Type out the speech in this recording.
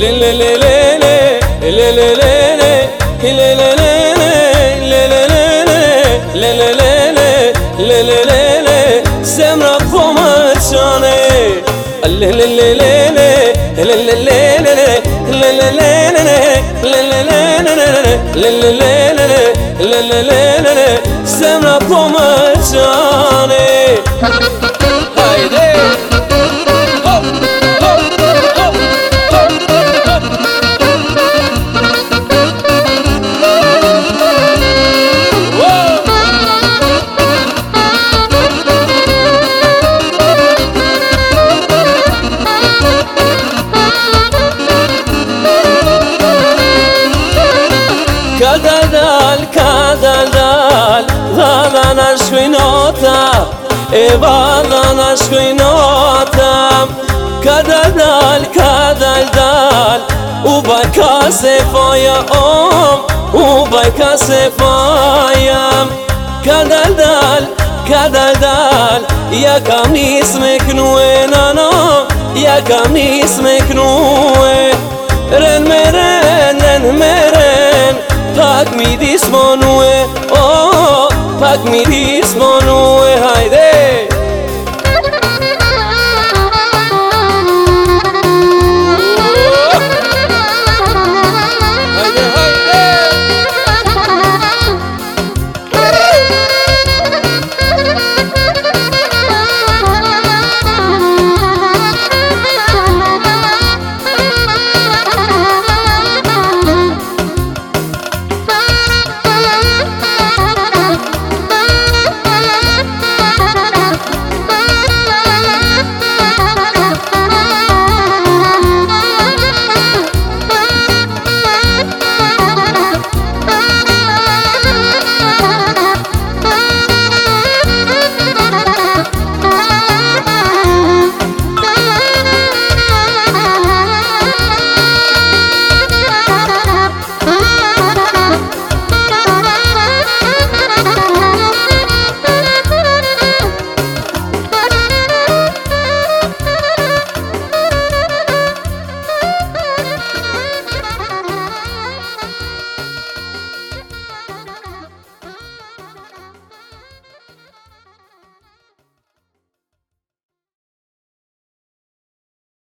Zemra po më qane Zemra po më qane Hajde Hop, hop, hop, hop, hop Kadal, vada na shkujnota E vada na shkujnota Kadal, u baj ka se faja u baj ka se faja Kadal, ja kam nis me knue nano Ja kam nis me knue Ren me ren Pak mi dismonue, oh, pak mi dismonue, hajde